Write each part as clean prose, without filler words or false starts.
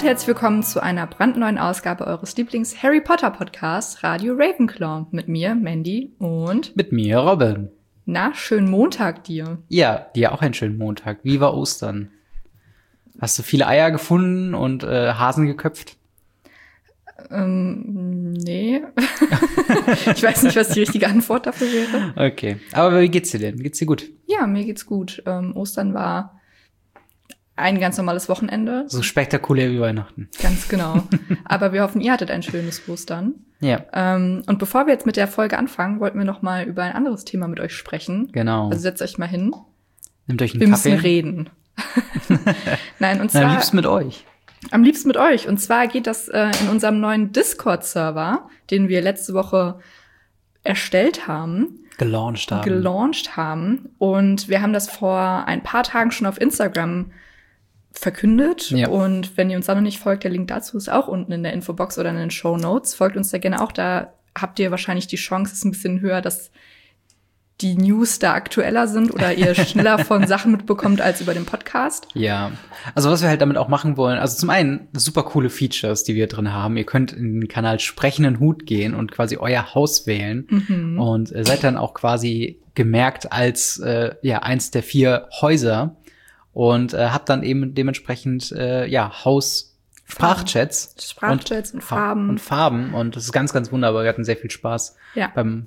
und herzlich willkommen zu einer brandneuen Ausgabe eures Lieblings-Harry Potter-Podcasts Radio Ravenclaw. Mit mir, Mandy, und mit mir, Robin. Na, schönen Montag dir. Ja, dir auch einen schönen Montag. Wie war Ostern? Hast du viele Eier gefunden und Hasen geköpft? Nee. Ich weiß nicht, was die richtige Antwort dafür wäre. Okay, aber wie geht's dir denn? Geht's dir gut? Ja, mir geht's gut. Ostern war ein ganz normales Wochenende. So spektakulär wie Weihnachten. Ganz genau. Aber wir hoffen, ihr hattet ein schönes Ostern. Ja. Und bevor wir jetzt mit der Folge anfangen, wollten wir noch mal über ein anderes Thema mit euch sprechen. Genau. Also setzt euch mal hin. Nehmt euch einen Wir Kaffee. müssen reden. Nein, und zwar Am liebsten mit euch. Am liebsten mit euch. Und zwar geht das in unserem neuen Discord-Server, den wir letzte Woche erstellt haben. Gelauncht haben. Und wir haben das vor ein paar Tagen schon auf Instagram verkündet. Ja. Und wenn ihr uns da noch nicht folgt, der Link dazu ist auch unten in der Infobox oder in den Shownotes. Folgt uns da gerne auch. Da habt ihr wahrscheinlich die Chance, ist ein bisschen höher, dass die News da aktueller sind oder ihr schneller von Sachen mitbekommt als über den Podcast. Ja, also was wir halt damit auch machen wollen, also zum einen super coole Features, die wir drin haben. Ihr könnt in den Kanal Sprechenden Hut gehen und quasi euer Haus wählen und seid dann auch quasi gemerkt als eins der 4 Häuser und habt dann eben dementsprechend Haus-Sprachchats. Sprachchats und Farben. Und Farben und das ist ganz, ganz wunderbar. Wir hatten sehr viel Spaß beim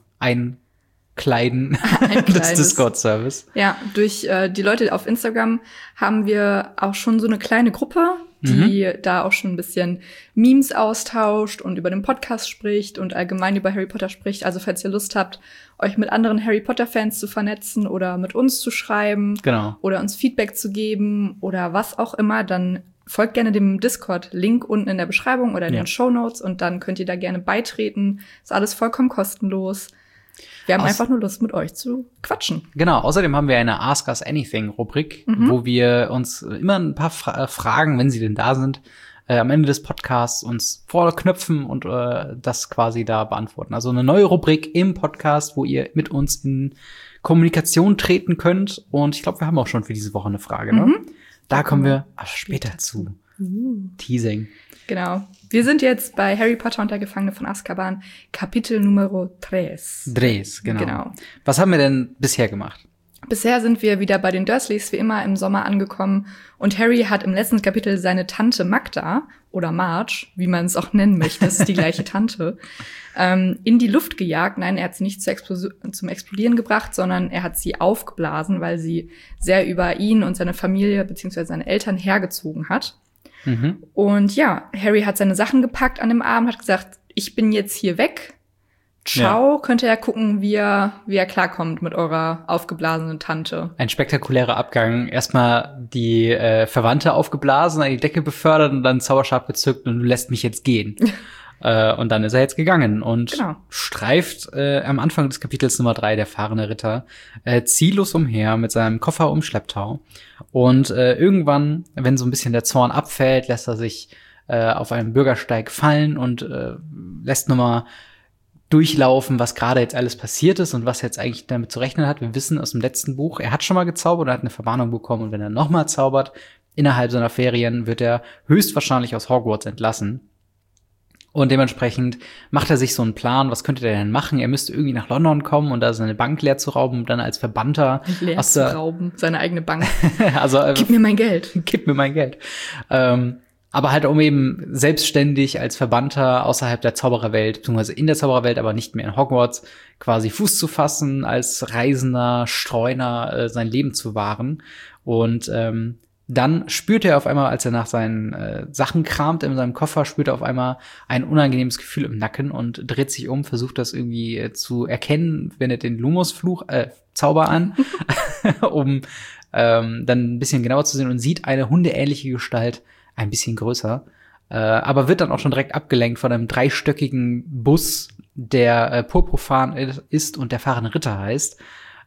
Einkleiden des Discord-Service. Ja, durch die Leute auf Instagram haben wir auch schon so eine kleine Gruppe, die da auch schon ein bisschen Memes austauscht und über den Podcast spricht und allgemein über Harry Potter spricht. Also falls ihr Lust habt, euch mit anderen Harry Potter-Fans zu vernetzen oder mit uns zu schreiben oder uns Feedback zu geben oder was auch immer, dann folgt gerne dem Discord-Link unten in der Beschreibung oder in den Shownotes und dann könnt ihr da gerne beitreten. Ist alles vollkommen kostenlos. Wir haben einfach nur Lust, mit euch zu quatschen. Genau, außerdem haben wir eine Ask Us Anything-Rubrik, wo wir uns immer ein paar Fragen, wenn sie denn da sind, am Ende des Podcasts uns vorknöpfen und das quasi da beantworten. Also eine neue Rubrik im Podcast, wo ihr mit uns in Kommunikation treten könnt. Und ich glaube, wir haben auch schon für diese Woche eine Frage. Ne? Da kommen wir später zu. Teasing. Genau. Wir sind jetzt bei Harry Potter und der Gefangene von Azkaban, Kapitel Numero 3. Genau. Was haben wir denn bisher gemacht? Bisher sind wir wieder bei den Dursleys, wie immer, im Sommer angekommen. Und Harry hat im letzten Kapitel seine Tante Magda, oder Marge, wie man es auch nennen möchte, das ist die gleiche Tante, in die Luft gejagt. Nein, er hat sie nicht zum Explodieren gebracht, sondern er hat sie aufgeblasen, weil sie sehr über ihn und seine Familie bzw. seine Eltern hergezogen hat. Und ja, Harry hat seine Sachen gepackt an dem Abend, hat gesagt, ich bin jetzt hier weg. Ciao, könnt ihr ja gucken, wie er klarkommt mit eurer aufgeblasenen Tante. Ein spektakulärer Abgang. Erstmal die Verwandte aufgeblasen, an die Decke befördert und dann Zauberstab gezückt und du lässt mich jetzt gehen. Und dann ist er jetzt gegangen und streift am Anfang des Kapitels Nummer 3, der fahrende Ritter, ziellos umher mit seinem Koffer um Schlepptau. Und irgendwann, wenn so ein bisschen der Zorn abfällt, lässt er sich auf einem Bürgersteig fallen und lässt nochmal durchlaufen, was gerade jetzt alles passiert ist und was er jetzt eigentlich damit zu rechnen hat. Wir wissen aus dem letzten Buch, er hat schon mal gezaubert und hat eine Verwarnung bekommen. Und wenn er nochmal zaubert, innerhalb seiner Ferien, wird er höchstwahrscheinlich aus Hogwarts entlassen. Und dementsprechend macht er sich so einen Plan, was könnte der denn machen? Er müsste irgendwie nach London kommen und da seine Bank leer zu rauben und dann als Verbannter seine eigene Bank. Also Gib mir mein Geld. Gib mir mein Geld. Aber halt um eben selbstständig als Verbannter außerhalb der Zaubererwelt, beziehungsweise in der Zaubererwelt, aber nicht mehr in Hogwarts, quasi Fuß zu fassen, als Reisender, Streuner sein Leben zu wahren. Und dann spürt er auf einmal, als er nach seinen Sachen kramt in seinem Koffer, spürt er auf einmal ein unangenehmes Gefühl im Nacken und dreht sich um, versucht das irgendwie zu erkennen, wendet den Lumos-Zauber an, um dann ein bisschen genauer zu sehen und sieht eine hundeähnliche Gestalt, ein bisschen größer, aber wird dann auch schon direkt abgelenkt von einem 3-stöckigen Bus, der purpurfarben ist und der fahrende Ritter heißt.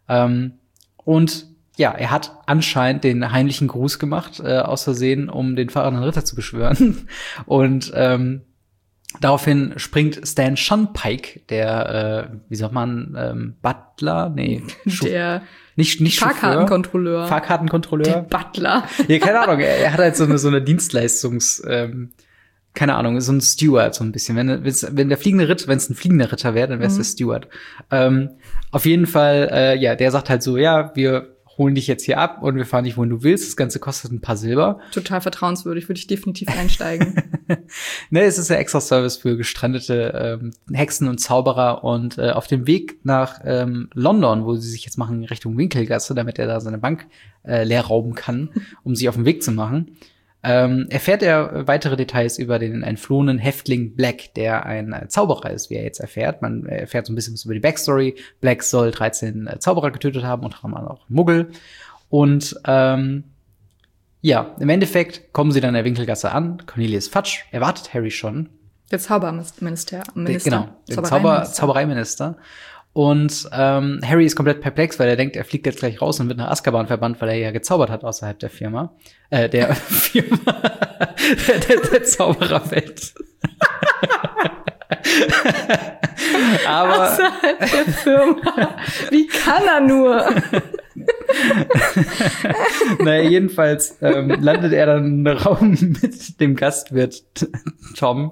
Und ja, er hat anscheinend den heimlichen Gruß gemacht, aus Versehen, um den fahrenden Ritter zu beschwören. Und daraufhin springt Stan Shunpike, der, wie sagt man, Butler? Nee, Nicht Fahrkartenkontrolleur. Fahrkartenkontrolleur. Der Butler. Ja, keine Ahnung. Er hat halt so eine Dienstleistungs, keine Ahnung, so ein Steward so ein bisschen. Wenn es ein fliegender Ritter wäre, dann wäre es der Steward. Auf jeden Fall, ja, der sagt halt so, ja, wir holen dich jetzt hier ab und wir fahren dich, wohin du willst. Das Ganze kostet ein paar Silber. Total vertrauenswürdig, würde ich definitiv einsteigen. Ne, es ist der Extra-Service für gestrandete Hexen und Zauberer. Und auf dem Weg nach London, wo sie sich jetzt machen, Richtung Winkelgasse, damit er da seine Bank leer rauben kann, um sich auf den Weg zu machen, erfährt er weitere Details über den entflohenen Häftling Black, der ein Zauberer ist, wie er jetzt erfährt. Man erfährt so ein bisschen was über die Backstory. Black soll 13 Zauberer getötet haben, unter anderem auch Muggel. Und ja, im Endeffekt kommen sie dann in der Winkelgasse an. Cornelius Fudge erwartet Harry schon. Der Zauberminister. Genau, der Zaubereiminister. Und Harry ist komplett perplex, weil er denkt, er fliegt jetzt gleich raus und wird nach Azkaban verbannt, weil er ja gezaubert hat außerhalb der Firma. Der Firma. der Zaubererwelt. Aber außerhalb der Firma. Wie kann er nur? Naja, jedenfalls landet er dann im Raum mit dem Gastwirt Tom.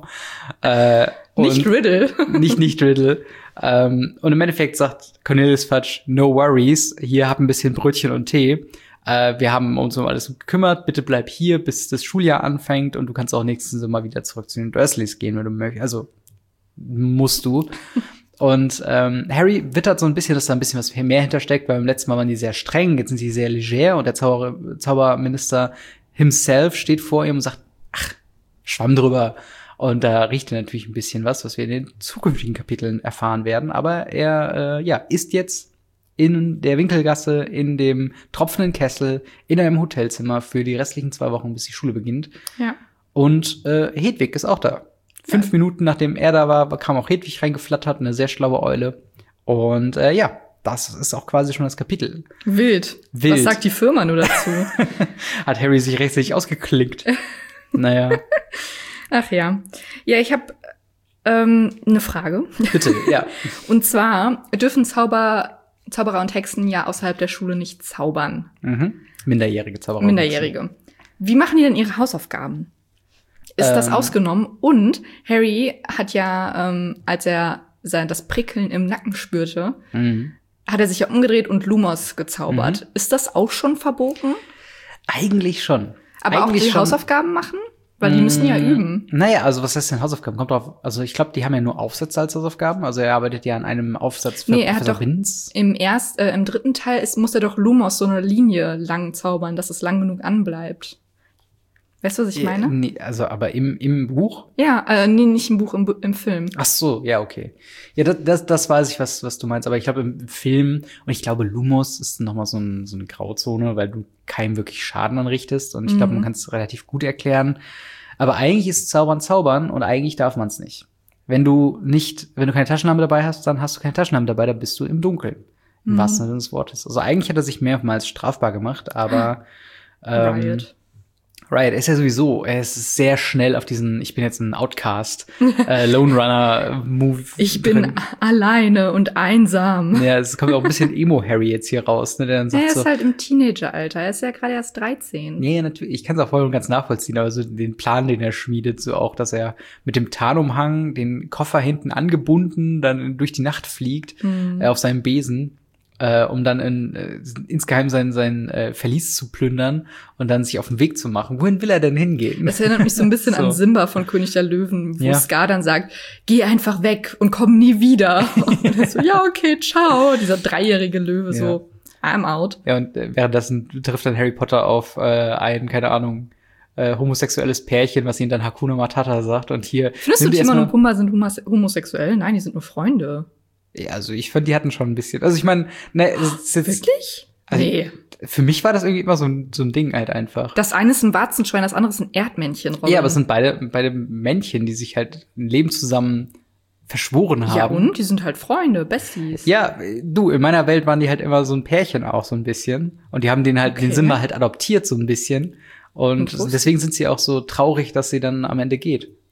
Nicht Riddle. Nicht Riddle. Und im Endeffekt sagt Cornelius Fudge, no worries, hier hab ein bisschen Brötchen und Tee. Wir haben uns um alles gekümmert, bitte bleib hier, bis das Schuljahr anfängt und du kannst auch nächsten Sommer wieder zurück zu den Dursleys gehen, wenn du möchtest. Also musst du. Und Harry wittert so ein bisschen, dass da ein bisschen was mehr hintersteckt, weil beim letzten Mal waren die sehr streng, jetzt sind sie sehr leger und der Zauberminister himself steht vor ihm und sagt, ach, Schwamm drüber. Und da riecht er natürlich ein bisschen was wir in den zukünftigen Kapiteln erfahren werden. Aber er ist jetzt in der Winkelgasse, in dem tropfenden Kessel, in einem Hotelzimmer für die restlichen 2 Wochen, bis die Schule beginnt. Ja. Und Hedwig ist auch da. 5 Minuten nachdem er da war, kam auch Hedwig reingeflattert, eine sehr schlaue Eule. Und das ist auch quasi schon das Kapitel. Wild. Was sagt die Firma nur dazu? Hat Harry sich rechtzeitig ausgeklinkt. Naja. Ach ja. Ja, ich habe eine Frage. Bitte, ja. Und zwar dürfen Zauberer und Hexen ja außerhalb der Schule nicht zaubern. Mhm. Minderjährige Zauberer. Minderjährige. Wie machen die denn ihre Hausaufgaben? Ist das ausgenommen? Und Harry hat ja, als er das Prickeln im Nacken spürte, hat er sich ja umgedreht und Lumos gezaubert. Ist das auch schon verboten? Eigentlich schon. Aber eigentlich auch die Hausaufgaben machen? Weil die müssen ja üben. Naja, also was heißt denn Hausaufgaben? Kommt drauf, also ich glaube, die haben ja nur Aufsätze als Hausaufgaben. Also er arbeitet ja an einem Aufsatz für er hat doch Vince. Im 3. Teil muss er doch Lumos so eine Linie lang zaubern, dass es lang genug anbleibt. Weißt du, was ich meine? Nee, also aber im Buch? Ja, nee, nicht im Buch, im Film. Ach so, ja, okay. Ja, das weiß ich, was du meinst. Aber ich glaube, im Film, und ich glaube, Lumos ist noch mal so eine Grauzone, weil du keinem wirklich Schaden anrichtest. Und ich glaube, man kann es relativ gut erklären. Aber eigentlich ist Zaubern und eigentlich darf man es nicht. Wenn du keine Taschenlampe dabei hast, dann hast du keine Taschenlampe dabei, dann bist du im Dunkeln. Im wahrsten Sinne des Wortes. Also eigentlich hat er sich mehrmals strafbar gemacht, aber Riot ist ja sowieso, er ist sehr schnell auf diesen, ich bin jetzt ein Outcast, Lone Runner Move. Ich bin alleine und einsam. Ja, es kommt auch ein bisschen Emo-Harry jetzt hier raus, ne, der dann sagt er ist halt im Teenager-Alter, er ist ja gerade erst 13. Nee, natürlich, ich kann es auch voll und ganz nachvollziehen, aber so den Plan, den er schmiedet, so auch, dass er mit dem Tarnumhang, den Koffer hinten angebunden, dann durch die Nacht fliegt, auf seinem Besen. Um dann insgeheim sein Verlies zu plündern und dann sich auf den Weg zu machen. Wohin will er denn hingehen? Das erinnert mich so ein bisschen an Simba von König der Löwen, wo Scar dann sagt, geh einfach weg und komm nie wieder. Und er so, ja, okay, ciao. Dieser 3-jährige Löwe so, I'm out. Ja, und währenddessen trifft dann Harry Potter auf ein, keine Ahnung, homosexuelles Pärchen, was ihm dann Hakuna Matata sagt. Und hier findest du, Timon und Pumba sind homosexuell? Nein, die sind nur Freunde. Ja, also ich fand, die hatten schon ein bisschen. Also ich meine, ne, ist jetzt, wirklich? Also nee. Für mich war das irgendwie immer so ein Ding halt einfach. Das eine ist ein Warzenschwein, das andere ist ein Erdmännchen. Robin. Ja, aber es sind beide Männchen, die sich halt ein Leben zusammen verschworen haben. Ja, und? Die sind halt Freunde, Besties. Ja, du, in meiner Welt waren die halt immer so ein Pärchen auch so ein bisschen. Und die haben den Simba halt adoptiert so ein bisschen. Und deswegen sind sie auch so traurig, dass sie dann am Ende geht.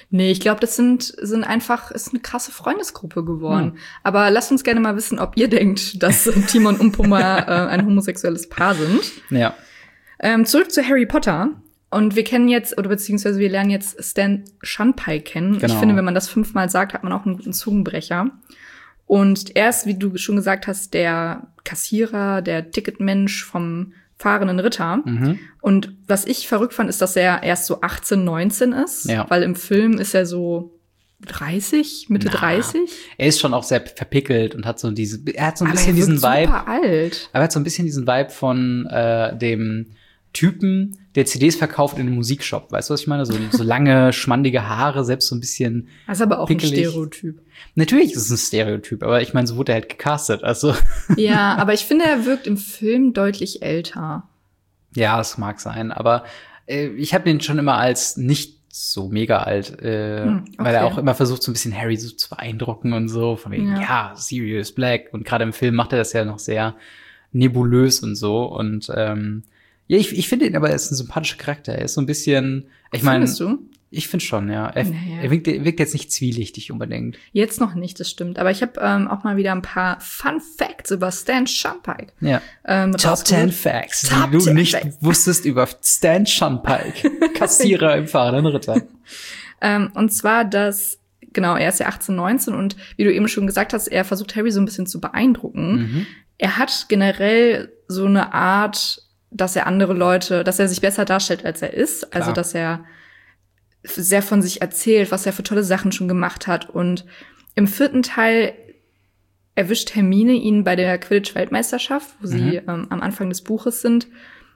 Nee, ich glaube, das ist eine krasse Freundesgruppe geworden. Aber lasst uns gerne mal wissen, ob ihr denkt, dass Timon und Pumbaa ein homosexuelles Paar sind. Ja. Zurück zu Harry Potter. Und wir kennen jetzt, oder beziehungsweise wir lernen jetzt Stan Shunpike kennen. Genau. Ich finde, wenn man das 5-mal sagt, hat man auch einen guten Zungenbrecher. Und er ist, wie du schon gesagt hast, der Kassierer, der Ticketmensch vom fahrenden Ritter. Und was ich verrückt fand, ist, dass er erst so 18, 19 ist. Ja. Weil im Film ist er so 30, Mitte 30. Er ist schon auch sehr verpickelt und hat so er hat so ein Aber bisschen er wirkt diesen Vibe. super alt. Aber er hat so ein bisschen diesen Vibe von dem Typen, der CDs verkauft in einem Musikshop. Weißt du, was ich meine? So lange, schmandige Haare, selbst so ein bisschen Das ist aber auch pickelig. ein Stereotyp. Natürlich ist es ein Stereotyp, aber ich meine, so wurde er halt gecastet. Also Ja, aber ich finde, er wirkt im Film deutlich älter. ja, es mag sein, aber ich habe den schon immer als nicht so mega alt, weil er auch immer versucht, so ein bisschen Harry so zu beeindrucken und so, von wegen, ja, Sirius Black. Und gerade im Film macht er das ja noch sehr nebulös und so. Und ja, ich finde ihn aber, er ist ein sympathischer Charakter. Er ist so ein bisschen, ich meine, Findest du? ich finde schon, ja. Er wirkt jetzt nicht zwielichtig unbedingt. Jetzt noch nicht, das stimmt. Aber ich habe auch mal wieder ein paar Fun Facts über Stan Shunpike. Ja. Top 10 Facts, die du nicht wusstest über Stan Shunpike, Kassierer im fahrenden Ritter. Und zwar, genau, er ist ja 18, 19 und wie du eben schon gesagt hast, er versucht Harry so ein bisschen zu beeindrucken. Er hat generell so eine Art, dass er sich besser darstellt, als er ist. Klar. Also, dass er sehr von sich erzählt, was er für tolle Sachen schon gemacht hat. Und im 4. Teil erwischt Hermine ihn bei der Quidditch-Weltmeisterschaft, wo sie am Anfang des Buches sind,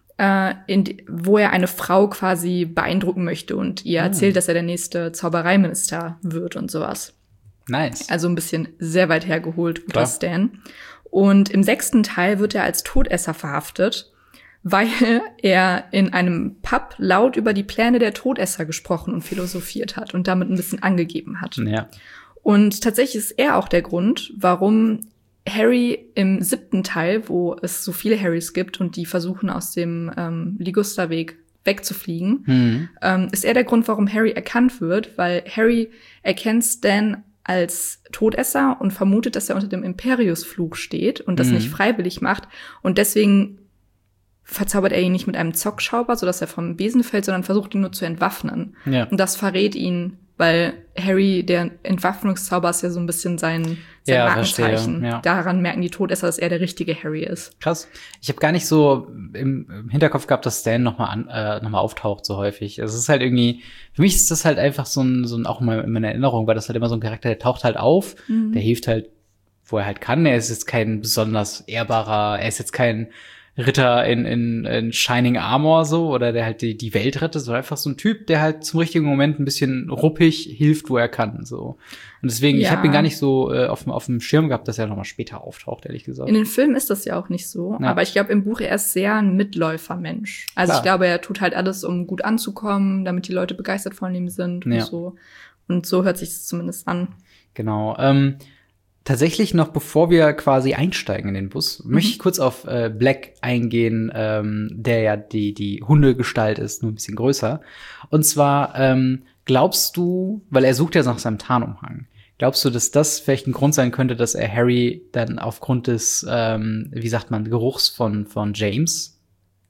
wo er eine Frau quasi beeindrucken möchte und ihr erzählt, dass er der nächste Zaubereiminister wird und sowas. Nice. Also ein bisschen sehr weit hergeholt, guter Stan. Und im 6. Teil wird er als Todesser verhaftet, weil er in einem Pub laut über die Pläne der Todesser gesprochen und philosophiert hat und damit ein bisschen angegeben hat. Ja. Und tatsächlich ist er auch der Grund, warum Harry im 7. Teil, wo es so viele Harrys gibt und die versuchen, aus dem Ligusterweg wegzufliegen, ist er der Grund, warum Harry erkannt wird, weil Harry erkennt Stan als Todesser und vermutet, dass er unter dem Imperiusfluch steht und das nicht freiwillig macht. Und deswegen verzaubert er ihn nicht mit einem Zockschauber, sodass er vom Besen fällt, sondern versucht ihn nur zu entwaffnen. Ja. Und das verrät ihn, weil Harry, der Entwaffnungszauber ist ja so ein bisschen sein Markenzeichen. Ja. Daran merken die Todesser, dass er der richtige Harry ist. Krass. Ich habe gar nicht so im Hinterkopf gehabt, dass Stan noch mal auftaucht so häufig. Es ist halt irgendwie, für mich ist das halt einfach so ein auch in meiner Erinnerung, weil das halt immer so ein Charakter, der taucht halt auf, der hilft halt, wo er halt kann. Er ist jetzt kein besonders ehrbarer, er ist jetzt kein Ritter in Shining Armor so oder der halt die Welt rettet, sondern einfach so ein Typ, der halt zum richtigen Moment ein bisschen ruppig hilft, wo er kann so. Und deswegen, ich habe ihn gar nicht so auf dem Schirm gehabt, dass er noch mal später auftaucht, ehrlich gesagt. In den Filmen ist das ja auch nicht so, aber ich glaube im Buch er ist sehr ein Mitläufermensch. Also ich glaube, er tut halt alles, um gut anzukommen, damit die Leute begeistert von ihm sind und so. Und so hört sich es zumindest an. Genau. Tatsächlich noch, bevor wir quasi einsteigen in den Bus, möchte ich kurz auf Black eingehen, der ja die Hundegestalt ist, nur ein bisschen größer. Und zwar glaubst du, weil er sucht ja nach seinem Tarnumhang, glaubst du, dass das vielleicht ein Grund sein könnte, dass er Harry dann aufgrund des, wie sagt man, Geruchs von James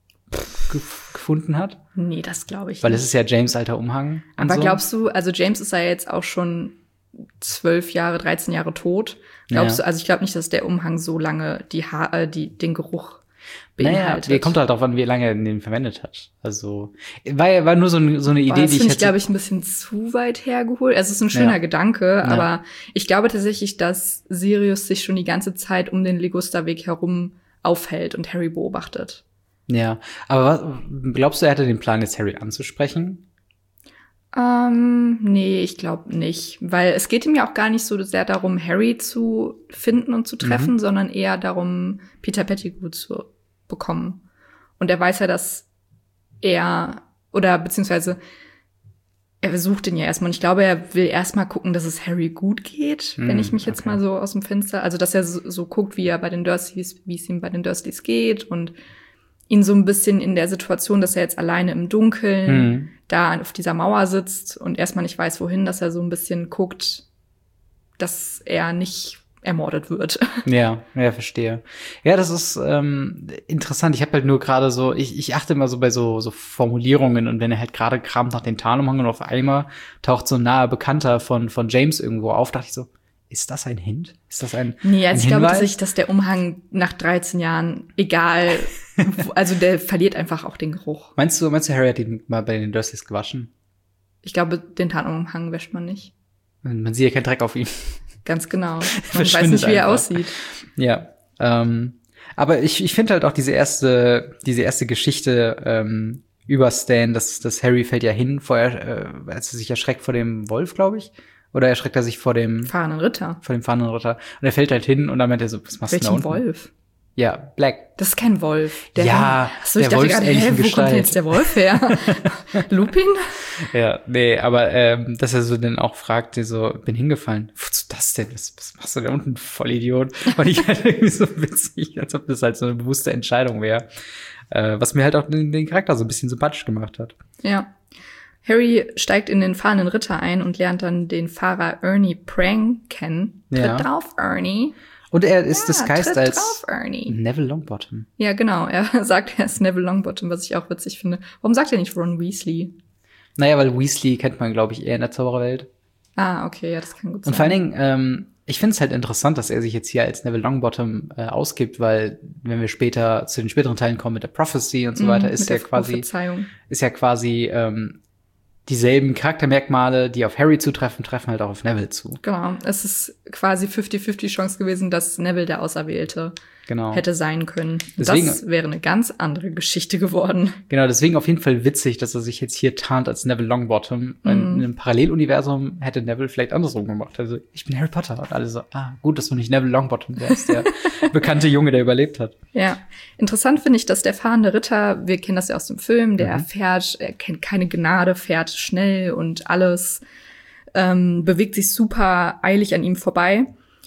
gefunden hat? Nee, das glaube ich nicht. Weil es ist ja James' alter Umhang. Aber so. Glaubst du, also James ist ja jetzt auch schon 12 Jahre, 13 Jahre tot. Glaubst du, also ich glaube nicht, dass der Umhang so lange den Geruch beinhaltet. Naja, kommt halt darauf an, wie lange er den verwendet hat. Also, war nur so eine Idee, das finde ich, glaube ich, ein bisschen zu weit hergeholt. Also, es ist ein schöner Gedanke, aber ich glaube tatsächlich, dass Sirius sich schon die ganze Zeit um den Ligusterweg herum aufhält und Harry beobachtet. Ja, aber glaubst du, er hatte den Plan, jetzt Harry anzusprechen? Nee, ich glaube nicht. Weil es geht ihm ja auch gar nicht so sehr darum, Harry zu finden und zu treffen, sondern eher darum, Peter Pettigrew zu bekommen. Und er weiß ja, dass beziehungsweise er sucht ihn ja erstmal. Und ich glaube, er will erstmal gucken, dass es Harry gut geht, wenn ich mich jetzt mal so aus dem Fenster, also dass er so guckt, wie es ihm bei den Dursleys geht und ihn so ein bisschen in der Situation, dass er jetzt alleine im Dunkeln da auf dieser Mauer sitzt und erstmal nicht weiß, wohin, dass er so ein bisschen guckt, dass er nicht ermordet wird. Ja, verstehe. Ja, das ist interessant. Ich habe halt nur gerade so, ich achte immer so bei so Formulierungen und wenn er halt gerade kramt nach dem Tarnumhang und auf einmal taucht so ein naher Bekannter von James irgendwo auf, dachte ich so, ist das ein Hint? Ist das ein Nee, also ein ich glaube, Hinweis? dass der Umhang nach 13 Jahren, egal, also der verliert einfach auch den Geruch. Meinst du, Harry hat ihn mal bei den Dursleys gewaschen? Ich glaube, den Tarnumhang wäscht man nicht. Man sieht ja keinen Dreck auf ihm. Ganz genau. Man weiß Verschwindet nicht, wie er einfach. aussieht. Ja, aber ich finde halt auch diese erste Geschichte über Stan, dass Harry fällt ja hin, vorher, als er sich erschreckt vor dem Wolf, glaube ich. Oder erschreckt er sich vor dem Fahrenden Ritter. fahrenden Ritter. Und er fällt halt hin und dann meint er so, was machst du da Welchen unten? Wolf? Ja, Black. Das ist kein Wolf. Ja, Achso, ich der dachte gerade, wolfsähnlichen wo kommt denn Gestalt. jetzt der Wolf her? Lupin? Ja, nee, aber dass er so dann auch fragt, so, bin hingefallen. Wozu das denn? Was machst du da unten, Vollidiot? Und ich halt irgendwie so witzig, als ob das halt so eine bewusste Entscheidung wäre. Was mir halt auch den Charakter so ein bisschen sympathisch gemacht hat. Ja. Harry steigt in den fahrenden Ritter ein und lernt dann den Fahrer Ernie Prang kennen. Ja. Tritt drauf, Ernie. Und er ist Ja, disguised tritt als drauf, Ernie. Neville Longbottom. Ja, genau. Er sagt, er ist Neville Longbottom, was ich auch witzig finde. Warum sagt er nicht Ron Weasley? Naja, weil Weasley kennt man, glaube ich, eher in der Zaubererwelt. Ah, okay, ja, das kann gut sein. Und vor allen Dingen, ich finde es halt interessant, dass er sich jetzt hier als Neville Longbottom ausgibt, weil wenn wir später zu den späteren Teilen kommen mit der Prophecy und so weiter, ist mit ja der quasi Prophezeiung. Dieselben Charaktermerkmale, die auf Harry zutreffen, treffen halt auch auf Neville zu. Genau, es ist quasi 50-50 Chance gewesen, dass Neville der Auserwählte Genau. hätte sein können. Deswegen- Das wäre eine ganz andere Geschichte geworden. Genau, deswegen auf jeden Fall witzig, dass er sich jetzt hier tarnt als Neville Longbottom. In einem Paralleluniversum hätte Neville vielleicht andersrum gemacht. Also, ich bin Harry Potter. Und alle so, gut, dass du nicht Neville Longbottom wärst, der bekannte Junge, der überlebt hat. Ja, interessant finde ich, dass der fahrende Ritter, wir kennen das ja aus dem Film, er kennt keine Gnade, fährt schnell und alles, bewegt sich super eilig an ihm vorbei.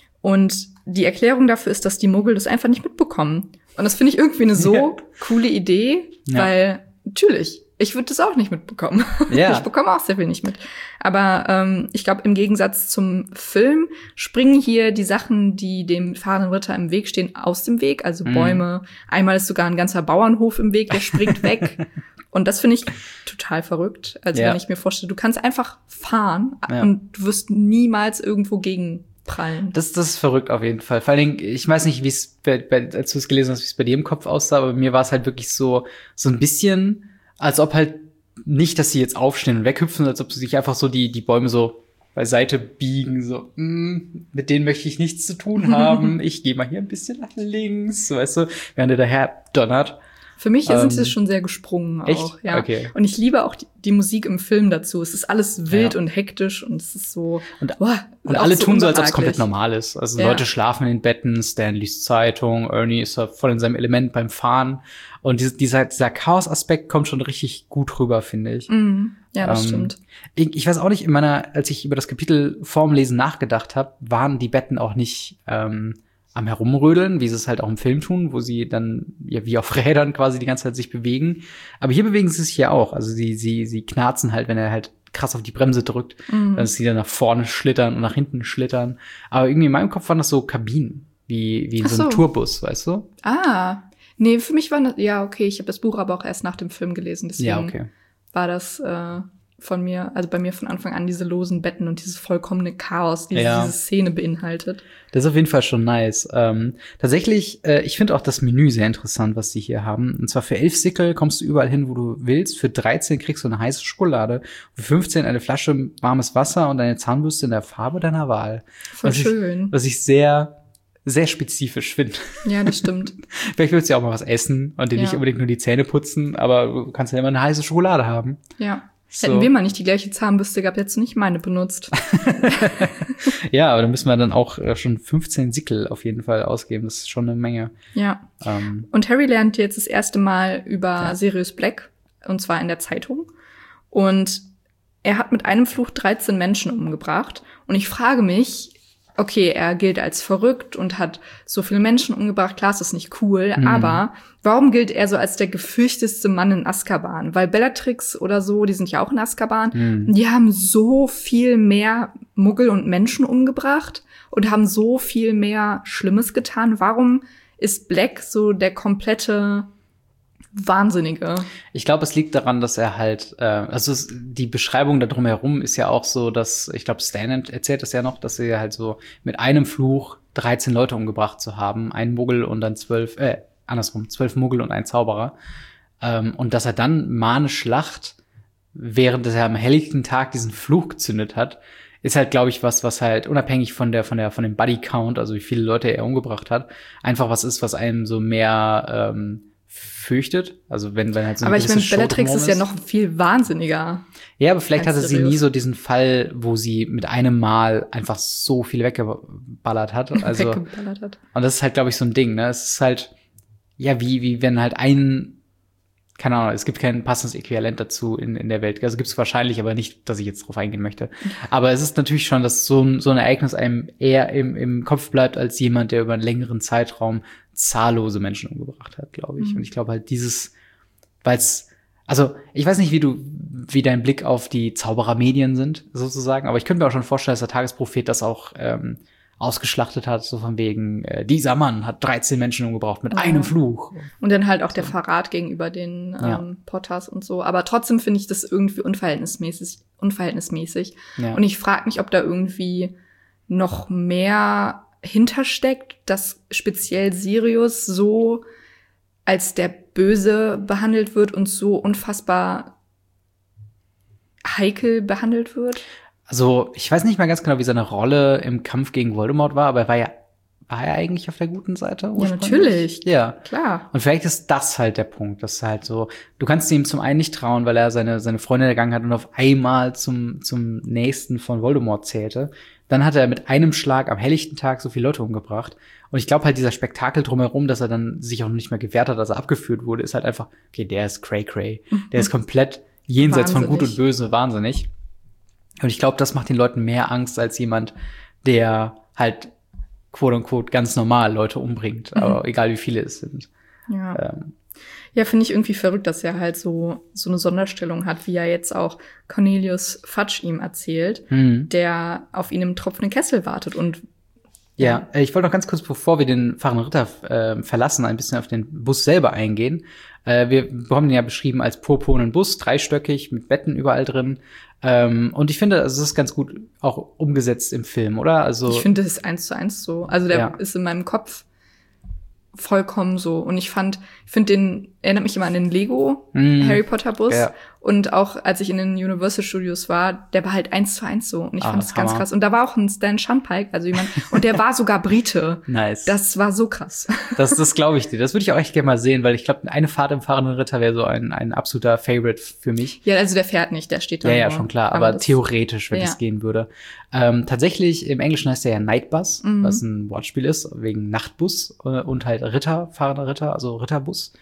Und die Erklärung dafür ist, dass die Muggel das einfach nicht mitbekommen. Und das finde ich irgendwie eine so coole Idee, weil natürlich, ich würde das auch nicht mitbekommen. Ja. Ich bekomme auch sehr viel nicht mit. Aber ich glaube, im Gegensatz zum Film springen hier die Sachen, die dem fahrenden Ritter im Weg stehen, aus dem Weg. Also Bäume. Einmal ist sogar ein ganzer Bauernhof im Weg, der springt weg. Und das finde ich total verrückt. Also wenn ich mir vorstelle, du kannst einfach fahren und du wirst niemals irgendwo gegenprallen. Das ist verrückt auf jeden Fall. Vor allen Dingen, ich weiß nicht, wie es als du es gelesen hast, wie es bei dir im Kopf aussah, aber bei mir war es halt wirklich so ein bisschen, als ob halt nicht, dass sie jetzt aufstehen und weghüpfen, als ob sie sich einfach so die Bäume so beiseite biegen, so, mit denen möchte ich nichts zu tun haben. Ich gehe mal hier ein bisschen nach links, weißt du, während er daher donnert. Für mich sind sie schon sehr gesprungen auch. Echt? Ja. Okay. Und ich liebe auch die Musik im Film dazu. Es ist alles wild und hektisch und es ist so. Und auch alle so tun so, als ob es unbehaglich. komplett normal ist. Also Leute schlafen in den Betten, Stan liest Zeitung, Ernie ist da voll in seinem Element beim Fahren. Und dieser Chaos-Aspekt kommt schon richtig gut rüber, finde ich. Ja, das stimmt. Ich weiß auch nicht, als ich über das Kapitel vorm Lesen nachgedacht habe, waren die Betten auch nicht am Herumrödeln, wie sie es halt auch im Film tun, wo sie dann ja wie auf Rädern quasi die ganze Zeit sich bewegen. Aber hier bewegen sie sich ja auch. Also sie knarzen halt, wenn er halt krass auf die Bremse drückt, dass sie dann nach vorne schlittern und nach hinten schlittern. Aber irgendwie in meinem Kopf waren das so Kabinen, wie in so einem Tourbus, weißt du? Nee, für mich war das, ja, okay, ich habe das Buch aber auch erst nach dem Film gelesen, deswegen war das von mir, also bei mir von Anfang an diese losen Betten und dieses vollkommene Chaos, diese Szene beinhaltet. Das ist auf jeden Fall schon nice. Tatsächlich, ich finde auch das Menü sehr interessant, was sie hier haben. Und zwar für 11 Sickel kommst du überall hin, wo du willst. Für 13 kriegst du eine heiße Schokolade. Für 15 eine Flasche warmes Wasser und eine Zahnbürste in der Farbe deiner Wahl. Voll schön. Was ich sehr, sehr spezifisch finde. Ja, das stimmt. Vielleicht willst du ja auch mal was essen und dir nicht unbedingt nur die Zähne putzen, aber du kannst ja immer eine heiße Schokolade haben. Ja. So. Hätten wir mal nicht die gleiche Zahnbürste gehabt, jetzt nicht meine benutzt. Ja, aber da müssen wir dann auch schon 15 Sickel auf jeden Fall ausgeben. Das ist schon eine Menge. Ja. Und Harry lernt jetzt das erste Mal über Sirius Black, und zwar in der Zeitung. Und er hat mit einem Fluch 13 Menschen umgebracht. Und ich frage mich, okay, er gilt als verrückt und hat so viele Menschen umgebracht. Klar, ist das nicht cool, aber warum gilt er so als der gefürchtetste Mann in Azkaban? Weil Bellatrix oder so, die sind ja auch in Azkaban. Und die haben so viel mehr Muggel und Menschen umgebracht und haben so viel mehr Schlimmes getan. Warum ist Black so der komplette Wahnsinnige? Ich glaube, es liegt daran, dass er halt, die Beschreibung da drumherum ist ja auch so, dass, ich glaube, Stan erzählt das ja noch, dass er halt so mit einem Fluch 13 Leute umgebracht zu haben, ein Muggel und dann 12 Muggel und ein Zauberer. Und dass er dann manisch lacht, während er am helllichten Tag diesen Fluch gezündet hat, ist halt, glaube ich, was halt unabhängig von dem Buddy Count, also wie viele Leute er umgebracht hat, einfach was ist, was einem so mehr fürchtet. Also wenn halt so eine aber ich meine, Show Bellatrix ist ja drumherum noch viel wahnsinniger. Ja, aber vielleicht hatte sie Sirius nie so diesen Fall, wo sie mit einem Mal einfach so viel weggeballert hat. Also weggeballert hat. Und das ist halt, glaube ich, so ein Ding, ne? Es ist halt, ja, wie wenn halt keine Ahnung, es gibt kein passendes Äquivalent dazu in der Welt. Also gibt es wahrscheinlich, aber nicht, dass ich jetzt drauf eingehen möchte. Aber es ist natürlich schon, dass so ein Ereignis einem eher im Kopf bleibt, als jemand, der über einen längeren Zeitraum zahllose Menschen umgebracht hat, glaube ich. Und ich glaube halt also ich weiß nicht, wie dein Blick auf die Zauberermedien sind, sozusagen, aber ich könnte mir auch schon vorstellen, dass der Tagesprophet das auch ausgeschlachtet hat, so von wegen, dieser Mann hat 13 Menschen umgebracht mit einem Fluch. Und dann halt auch der Verrat gegenüber den Potters und so. Aber trotzdem finde ich das irgendwie unverhältnismäßig. Ja. Und ich frage mich, ob da irgendwie noch mehr hintersteckt, dass speziell Sirius so als der Böse behandelt wird und so unfassbar heikel behandelt wird. Also, ich weiß nicht mal ganz genau, wie seine Rolle im Kampf gegen Voldemort war, aber war er eigentlich auf der guten Seite? Ja, natürlich. Ja. Klar. Und vielleicht ist das halt der Punkt, dass halt so, du kannst ihm zum einen nicht trauen, weil er seine Freundin ergangen hat und auf einmal zum nächsten von Voldemort zählte. Dann hat er mit einem Schlag am helllichten Tag so viele Leute umgebracht. Und ich glaube halt, dieser Spektakel drumherum, dass er dann sich auch nicht mehr gewehrt hat, dass er abgeführt wurde, ist halt einfach, okay, der ist cray-cray. Der ist komplett jenseits von Gut und Böse wahnsinnig. Und ich glaube, das macht den Leuten mehr Angst als jemand, der halt quote unquote ganz normal Leute umbringt, aber egal wie viele es sind. Ja. Ja, finde ich irgendwie verrückt, dass er halt so eine Sonderstellung hat, wie er jetzt auch Cornelius Fudge ihm erzählt, der auf ihn im tropfenden Kessel wartet. Und ja, ich wollte noch ganz kurz, bevor wir den fahrenden Ritter verlassen, ein bisschen auf den Bus selber eingehen. Wir haben den ja beschrieben als purpurnen Bus, dreistöckig, mit Betten überall drin. Und ich finde, also das ist ganz gut auch umgesetzt im Film, oder? Also ich finde, das ist 1:1 so. Also der ist in meinem Kopf vollkommen so. Und ich finde den, erinnert mich immer an den Lego Harry Potter Bus. Ja. Und auch als ich in den Universal Studios war, der war halt 1:1 so. Und ich fand das ganz krass. Und da war auch ein Stan Shunpike, also jemand, und der war sogar Brite. Nice. Das war so krass. Das glaube ich dir. Das würde ich auch echt gerne mal sehen, weil ich glaube, eine Fahrt im fahrenden Ritter wäre so ein absoluter Favorite für mich. Ja, also der fährt nicht, der steht da. Ja, schon klar. Aber theoretisch, wenn es gehen würde. Tatsächlich, im Englischen heißt der ja Nightbus, was ein Wortspiel ist, wegen Nachtbus und halt fahrender Ritter, also Ritterbus.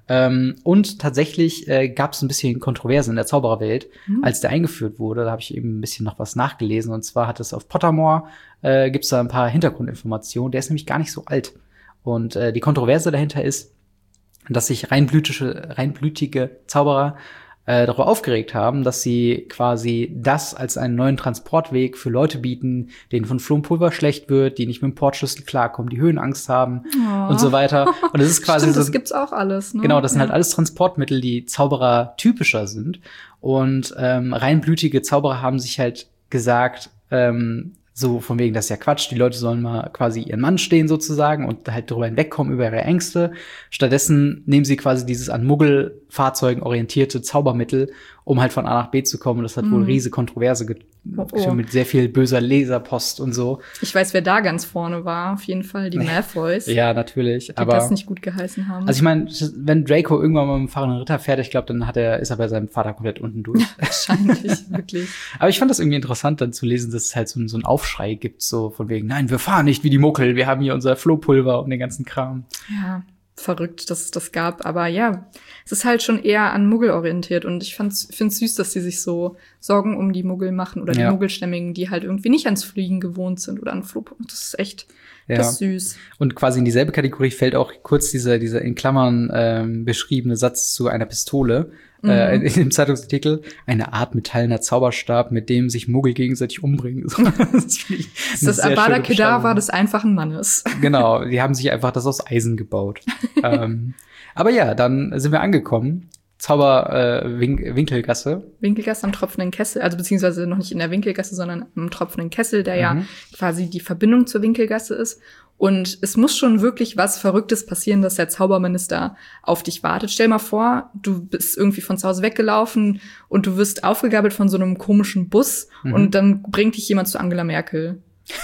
Und tatsächlich gab es ein bisschen Kontroverse in der Zaubererwelt, als der eingeführt wurde. Da habe ich eben ein bisschen noch was nachgelesen. Und zwar hat es auf Pottermore, gibt es da ein paar Hintergrundinformationen. Der ist nämlich gar nicht so alt. Und die Kontroverse dahinter ist, dass sich reinblütige Zauberer darüber aufgeregt haben, dass sie quasi das als einen neuen Transportweg für Leute bieten, denen von Flohpulver schlecht wird, die nicht mit dem Portschlüssel klarkommen, die Höhenangst haben und so weiter. Und es ist quasi Stimmt, das gibt's auch alles, ne? Genau, das sind halt alles Transportmittel, die Zauberer typischer sind. Und reinblütige Zauberer haben sich halt gesagt, so von wegen, das ist ja Quatsch, die Leute sollen mal quasi ihren Mann stehen sozusagen und halt darüber hinwegkommen über ihre Ängste. Stattdessen nehmen sie quasi dieses an Muggelfahrzeugen orientierte Zaubermittel, um halt von A nach B zu kommen. Und das hat wohl riesige Kontroverse mit sehr viel böser Leserpost und so. Ich weiß, wer da ganz vorne war, auf jeden Fall, die Malfoys. Ja, natürlich. Die das nicht gut geheißen haben. Also ich meine, wenn Draco irgendwann mal mit dem fahrenden Ritter fährt, ich glaube, dann ist er bei seinem Vater komplett unten durch. Wahrscheinlich, wirklich. Aber ich fand das irgendwie interessant, dann zu lesen, dass es halt so einen Aufschrei gibt, so von wegen, nein, wir fahren nicht wie die Muckel, wir haben hier unser Flohpulver und den ganzen Kram. Ja, verrückt, dass es das gab. Aber ja, es ist halt schon eher an Muggel orientiert. Und ich finde es süß, dass die sich so Sorgen um die Muggel machen oder die Muggelstämmigen, die halt irgendwie nicht ans Fliegen gewohnt sind oder an Flugpunk. Das ist echt das ist süß. Und quasi in dieselbe Kategorie fällt auch kurz dieser in Klammern beschriebene Satz zu einer Pistole. In dem Zeitungsartikel, eine Art metallener Zauberstab, mit dem sich Muggel gegenseitig umbringen. Das Avada Kedavra des einfachen Mannes. Genau, die haben sich einfach das aus Eisen gebaut. Aber ja, dann sind wir angekommen. Winkelgasse. Winkelgasse am tropfenden Kessel, also beziehungsweise noch nicht in der Winkelgasse, sondern am tropfenden Kessel, der ja quasi die Verbindung zur Winkelgasse ist. Und es muss schon wirklich was Verrücktes passieren, dass der Zauberminister auf dich wartet. Stell mal vor, du bist irgendwie von zu Hause weggelaufen und du wirst aufgegabelt von so einem komischen Bus und dann bringt dich jemand zu Angela Merkel.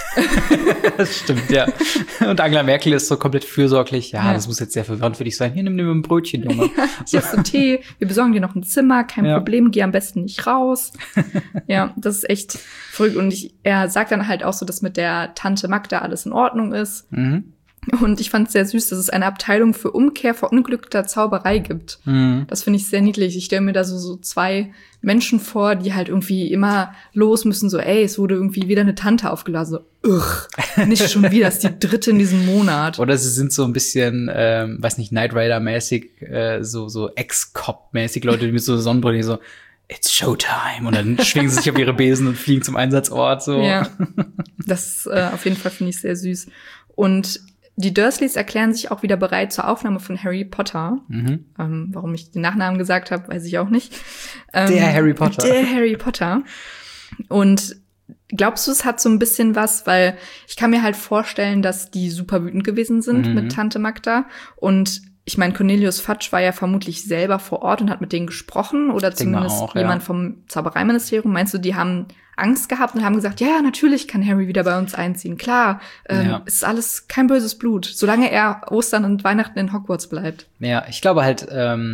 Das stimmt, ja. Und Angela Merkel ist so komplett fürsorglich. Ja, das muss jetzt sehr verwirrend für dich sein. Hier, nimm dir ein Brötchen, Junge. Hier hast du Tee, wir besorgen dir noch ein Zimmer, kein Problem, geh am besten nicht raus. Ja, das ist echt verrückt. Und er sagt dann halt auch so, dass mit der Tante Magda alles in Ordnung ist. Und ich fand es sehr süß, dass es eine Abteilung für Umkehr verunglückter Zauberei gibt. Das finde ich sehr niedlich. Ich stelle mir da so zwei Menschen vor, die halt irgendwie immer los müssen, so, ey, es wurde irgendwie wieder eine Tante aufgeladen. So, nicht schon wieder, das ist die dritte in diesem Monat. Oder sie sind so ein bisschen, weiß nicht, Knight Rider-mäßig, so Ex-Cop-mäßig, Leute, die mit so Sonnenbrille, so, it's Showtime. Und dann schwingen sie sich auf ihre Besen und fliegen zum Einsatzort, so. Ja, das auf jeden Fall finde ich sehr süß. Und die Dursleys erklären sich auch wieder bereit zur Aufnahme von Harry Potter. Warum ich den Nachnamen gesagt habe, weiß ich auch nicht. Der Harry Potter. Der Harry Potter. Und glaubst du, es hat so ein bisschen was, weil ich kann mir halt vorstellen, dass die super wütend gewesen sind mit Tante Magda. Und ich meine, Cornelius Fudge war ja vermutlich selber vor Ort und hat mit denen gesprochen oder zumindest auch, jemand vom Zaubereiministerium. Meinst du, die haben Angst gehabt und haben gesagt, ja, natürlich kann Harry wieder bei uns einziehen. Klar, ist alles kein böses Blut, solange er Ostern und Weihnachten in Hogwarts bleibt. Ja, ich glaube halt,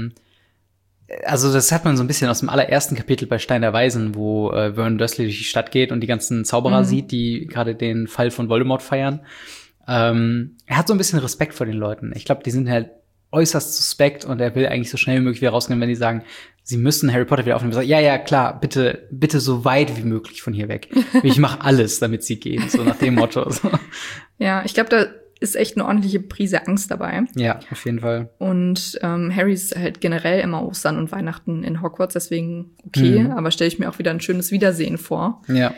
also das hat man so ein bisschen aus dem allerersten Kapitel bei Stein der Weisen, wo Vernon Dursley durch die Stadt geht und die ganzen Zauberer sieht, die gerade den Fall von Voldemort feiern. Er hat so ein bisschen Respekt vor den Leuten. Ich glaube, die sind halt äußerst suspekt und er will eigentlich so schnell wie möglich wieder rausgehen, wenn die sagen, sie müssen Harry Potter wieder aufnehmen. Ja, klar, bitte so weit wie möglich von hier weg. Ich mache alles, damit sie gehen, so nach dem Motto. So. Ja, ich glaube, da ist echt eine ordentliche Prise Angst dabei. Ja, auf jeden Fall. Und Harry ist halt generell immer Ostern und Weihnachten in Hogwarts, deswegen okay, aber stelle ich mir auch wieder ein schönes Wiedersehen vor. Ja.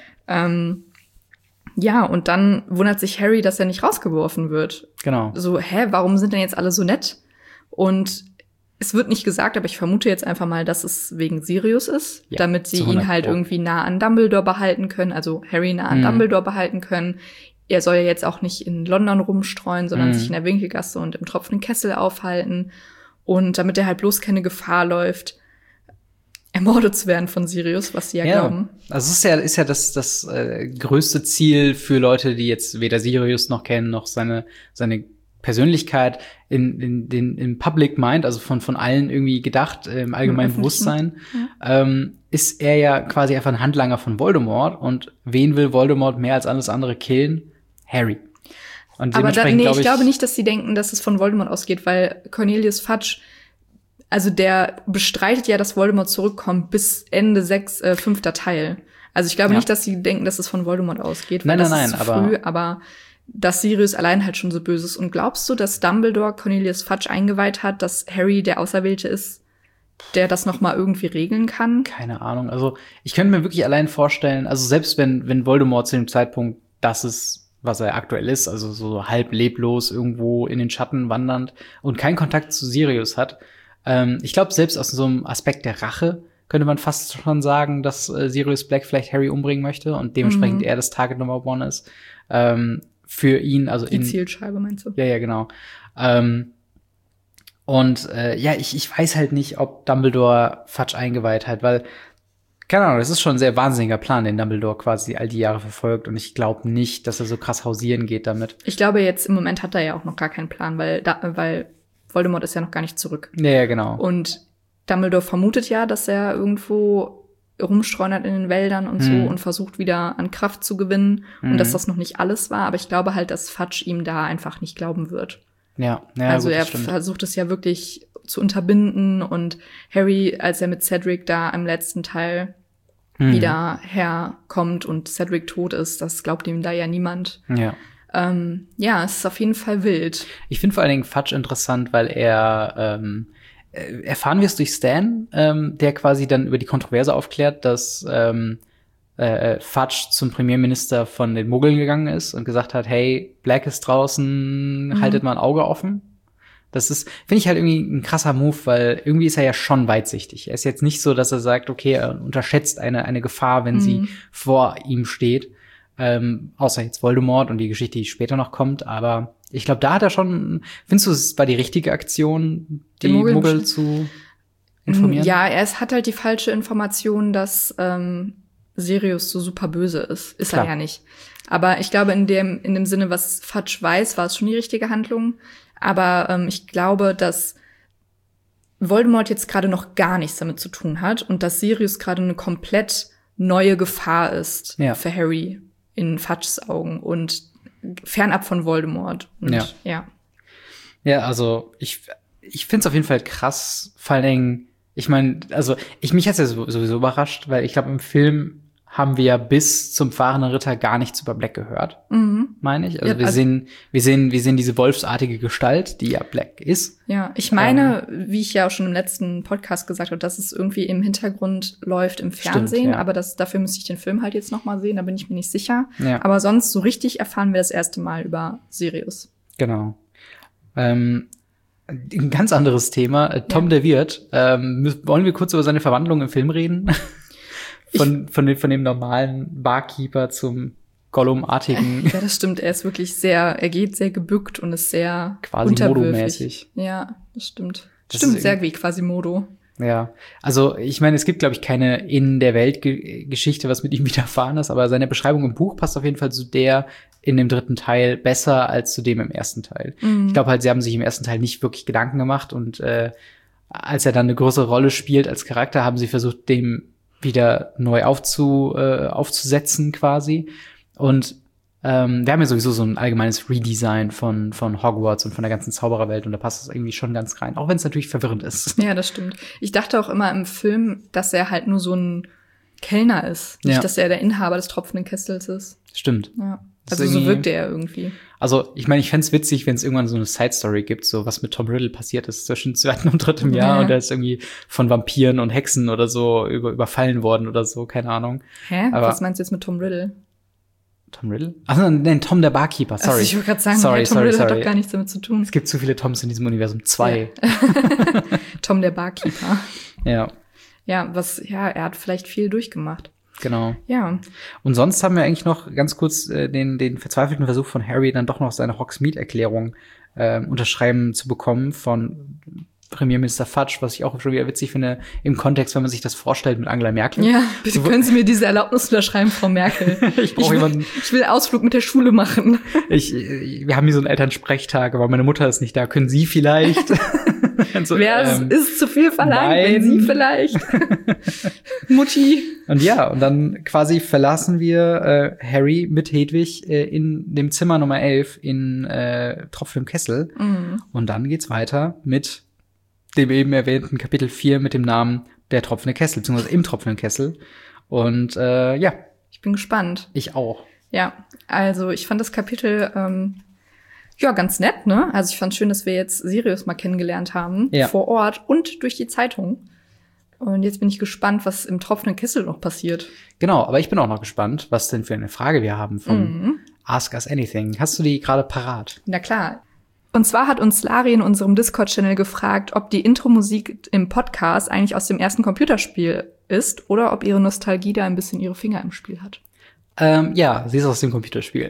Ja, und dann wundert sich Harry, dass er nicht rausgeworfen wird. Genau. So, warum sind denn jetzt alle so nett? Und es wird nicht gesagt, aber ich vermute jetzt einfach mal, dass es wegen Sirius ist, damit sie ihn halt irgendwie nah an Dumbledore behalten können, also Harry nah an Dumbledore behalten können. Er soll ja jetzt auch nicht in London rumstreuen, sondern sich in der Winkelgasse und im tropfenden Kessel aufhalten. Und damit er halt bloß keine Gefahr läuft, ermordet zu werden von Sirius, was sie ja glauben. Also es ist ja das größte Ziel für Leute, die jetzt weder Sirius noch kennen, noch seine Persönlichkeit im Public Mind, also von allen irgendwie gedacht, im allgemeinen Bewusstsein, ist er ja quasi einfach ein Handlanger von Voldemort. Und wen will Voldemort mehr als alles andere killen? Harry. Und aber ich glaube nicht, dass sie denken, dass es von Voldemort ausgeht, weil Cornelius Fudge, also der bestreitet ja, dass Voldemort zurückkommt bis Ende 5. Teil. Also ich glaube nicht, dass sie denken, dass es von Voldemort ausgeht, weil das ist zu früh, aber dass Sirius allein halt schon so böse ist. Und glaubst du, dass Dumbledore Cornelius Fudge eingeweiht hat, dass Harry der Auserwählte ist, der das noch mal irgendwie regeln kann? Keine Ahnung. Also ich könnte mir wirklich allein vorstellen, also selbst wenn Voldemort zu dem Zeitpunkt das ist, was er aktuell ist, also so halb leblos irgendwo in den Schatten wandernd und keinen Kontakt zu Sirius hat, ich glaube, selbst aus so einem Aspekt der Rache könnte man fast schon sagen, dass Sirius Black vielleicht Harry umbringen möchte und dementsprechend er das Target Number 1 ist. Für ihn, also die Zielscheibe, meinst du? Ja, genau. Ich weiß halt nicht, ob Dumbledore Fudge eingeweiht hat, weil, keine Ahnung, das ist schon ein sehr wahnsinniger Plan, den Dumbledore quasi all die Jahre verfolgt und ich glaube nicht, dass er so krass hausieren geht damit. Ich glaube, jetzt im Moment hat er ja auch noch gar keinen Plan, weil Voldemort ist ja noch gar nicht zurück. Ja, genau. Und Dumbledore vermutet ja, dass er irgendwo rumstreunert in den Wäldern und so und versucht wieder an Kraft zu gewinnen und dass das noch nicht alles war. Aber ich glaube halt, dass Fudge ihm da einfach nicht glauben wird. Ja, also gut, er das stimmt. versucht es ja wirklich zu unterbinden und Harry, als er mit Cedric da im letzten Teil wieder herkommt und Cedric tot ist, das glaubt ihm da ja niemand. Ja. Es ist auf jeden Fall wild. Ich finde vor allen Dingen Fudge interessant, weil erfahren wir es durch Stan, der quasi dann über die Kontroverse aufklärt, dass Fudge zum Premierminister von den Muggeln gegangen ist und gesagt hat, hey, Black ist draußen, haltet mal ein Auge offen. Das ist, finde ich halt irgendwie ein krasser Move, weil irgendwie ist er ja schon weitsichtig. Er ist jetzt nicht so, dass er sagt, okay, er unterschätzt eine Gefahr, wenn sie vor ihm steht. Außer jetzt Voldemort und die Geschichte, die später noch kommt. Aber ich glaube, da hat er schon, findest du, es war die richtige Aktion, die Muggel zu informieren? Ja, hat halt die falsche Information, dass Sirius so super böse ist. Ist Klar. er ja nicht. Aber ich glaube, in dem Sinne, was Fudge weiß, war es schon die richtige Handlung. Aber ich glaube, dass Voldemort jetzt gerade noch gar nichts damit zu tun hat und dass Sirius gerade eine komplett neue Gefahr ist für Harry in Fudges Augen und fernab von Voldemort. Und, ja, also ich finde es auf jeden Fall krass, vor allen Dingen, ich meine, also mich hat's ja sowieso überrascht, weil ich glaube, im Film haben wir ja bis zum fahrenden Ritter gar nichts über Black gehört, meine ich. Also wir sehen diese wolfsartige Gestalt, die ja Black ist. Ja, ich meine, wie ich ja auch schon im letzten Podcast gesagt habe, dass es irgendwie im Hintergrund läuft im Fernsehen, Stimmt, ja. aber dafür müsste ich den Film halt jetzt noch mal sehen, da bin ich mir nicht sicher. Ja. Aber sonst so richtig erfahren wir das erste Mal über Sirius. Genau. Ein ganz anderes Thema. Tom der Wirt. Wollen wir kurz über seine Verwandlung im Film reden? Von dem normalen Barkeeper zum Gollum-artigen. Ja, das stimmt. Er geht sehr gebückt und ist sehr Quasimodo-mäßig. Ja, das stimmt. Das stimmt, ist sehr wie Quasimodo. Ja, also ich meine, es gibt, glaube ich, keine in der Welt Geschichte, was mit ihm widerfahren ist, aber seine Beschreibung im Buch passt auf jeden Fall zu der in dem dritten Teil besser als zu dem im ersten Teil. Ich glaube halt, sie haben sich im ersten Teil nicht wirklich Gedanken gemacht und als er dann eine größere Rolle spielt als Charakter, haben sie versucht, dem wieder neu aufzusetzen quasi. Und wir haben ja sowieso so ein allgemeines Redesign von Hogwarts und von der ganzen Zaubererwelt und da passt es irgendwie schon ganz rein, auch wenn es natürlich verwirrend ist. Ja, das stimmt. Ich dachte auch immer im Film, dass er halt nur so ein Kellner ist. Nicht, dass er der Inhaber des tropfenden Kessels ist. Stimmt. Ja. Also so wirkte er irgendwie. Also ich meine, ich fänd's witzig, wenn es irgendwann so eine Side-Story gibt, so was mit Tom Riddle passiert ist zwischen 2. und 3. Jahr und der ist irgendwie von Vampiren und Hexen oder so überfallen worden oder so, keine Ahnung. Hä? Aber was meinst du jetzt mit Tom Riddle? Tom Riddle? Ach nein, Tom der Barkeeper, sorry. Also ich wollte gerade sagen, Tom Riddle hat doch gar nichts damit zu tun. Es gibt zu viele Toms in diesem Universum. 2. Ja. Tom der Barkeeper. Ja. Ja, er hat vielleicht viel durchgemacht. Genau. Ja. Und sonst haben wir eigentlich noch ganz kurz den verzweifelten Versuch von Harry, dann doch noch seine Hogsmeade-Erklärung unterschreiben zu bekommen von Premierminister Fudge, was ich auch schon wieder witzig finde, im Kontext, wenn man sich das vorstellt mit Angela Merkel. Ja, bitte können Sie mir diese Erlaubnis unterschreiben, Frau Merkel. Ich will Ausflug mit der Schule machen. Wir haben hier so einen Elternsprechtag, aber meine Mutter ist nicht da. Können Sie vielleicht? So, ist zu viel verlangt, wenn Sie vielleicht. Mutti. Und ja, und dann quasi verlassen wir Harry mit Hedwig in dem Zimmer Nummer 11 in Tropfen im Kessel. Und dann geht's weiter mit dem eben erwähnten Kapitel 4 mit dem Namen Der tropfende Kessel, beziehungsweise im tropfenden Kessel. Und ich bin gespannt. Ich auch. Ja, also ich fand das Kapitel ganz nett, ne? Also ich fand schön, dass wir jetzt Sirius mal kennengelernt haben, vor Ort und durch die Zeitung. Und jetzt bin ich gespannt, was im tropfenden Kessel noch passiert. Genau, aber ich bin auch noch gespannt, was denn für eine Frage wir haben von Ask Us Anything. Hast du die gerade parat? Na klar. Und zwar hat uns Lari in unserem Discord-Channel gefragt, ob die Intro-Musik im Podcast eigentlich aus dem ersten Computerspiel ist oder ob ihre Nostalgie da ein bisschen ihre Finger im Spiel hat. Ja, sie ist aus dem Computerspiel.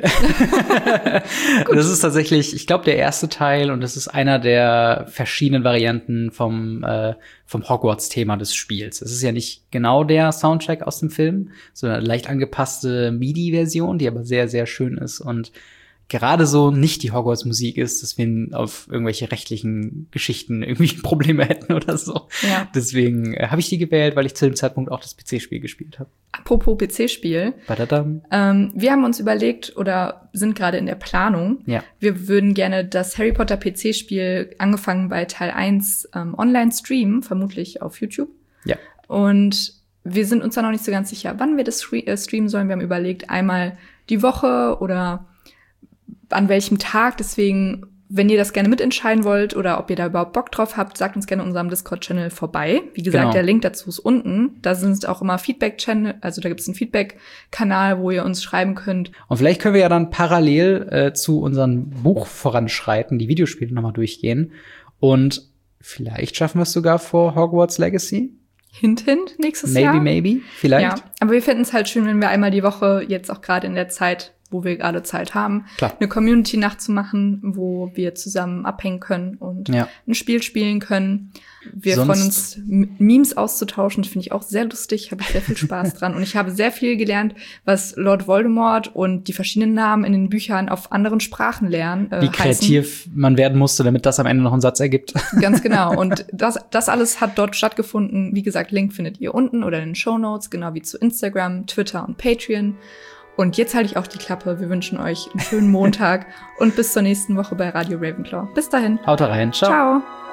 Das ist tatsächlich, ich glaube, der erste Teil und das ist einer der verschiedenen Varianten vom Hogwarts-Thema des Spiels. Es ist ja nicht genau der Soundtrack aus dem Film, sondern eine leicht angepasste MIDI-Version, die aber sehr, sehr schön ist und gerade so nicht die Hogwarts-Musik ist, dass wir auf irgendwelche rechtlichen Geschichten irgendwie Probleme hätten oder so. Ja. Deswegen habe ich die gewählt, weil ich zu dem Zeitpunkt auch das PC-Spiel gespielt habe. Apropos PC-Spiel. Badadam. Wir haben uns überlegt oder sind gerade in der Planung. Ja. Wir würden gerne das Harry Potter PC-Spiel angefangen bei Teil 1 online streamen, vermutlich auf YouTube. Ja. Und wir sind uns da noch nicht so ganz sicher, wann wir das streamen sollen. Wir haben überlegt, einmal die Woche oder an welchem Tag. Deswegen, wenn ihr das gerne mitentscheiden wollt oder ob ihr da überhaupt Bock drauf habt, sagt uns gerne in unserem Discord-Channel vorbei. Wie gesagt, Genau. Der Link dazu ist unten. Da sind auch immer Feedback-Channel, also da gibt es einen Feedback-Kanal, wo ihr uns schreiben könnt. Und vielleicht können wir ja dann parallel zu unserem Buch voranschreiten, die Videospiele nochmal durchgehen. Und vielleicht schaffen wir es sogar vor Hogwarts Legacy. Hint, nächstes Jahr. Maybe, vielleicht. Ja, aber wir finden es halt schön, wenn wir einmal die Woche, jetzt auch gerade in der Zeit, wo wir gerade Zeit haben, Klar. eine Community-Nacht zu machen, wo wir zusammen abhängen können und ein Spiel spielen können. Wir freuen uns, Memes auszutauschen. Das finde ich auch sehr lustig. Habe ich sehr viel Spaß dran. Und ich habe sehr viel gelernt, was Lord Voldemort und die verschiedenen Namen in den Büchern auf anderen Sprachen lernen. Wie kreativ man werden musste, damit das am Ende noch einen Satz ergibt. Ganz genau. Und das alles hat dort stattgefunden. Wie gesagt, Link findet ihr unten oder in den Shownotes, genau wie zu Instagram, Twitter und Patreon. Und jetzt halte ich auch die Klappe. Wir wünschen euch einen schönen Montag und bis zur nächsten Woche bei Radio Ravenclaw. Bis dahin. Haut rein. Ciao. Ciao.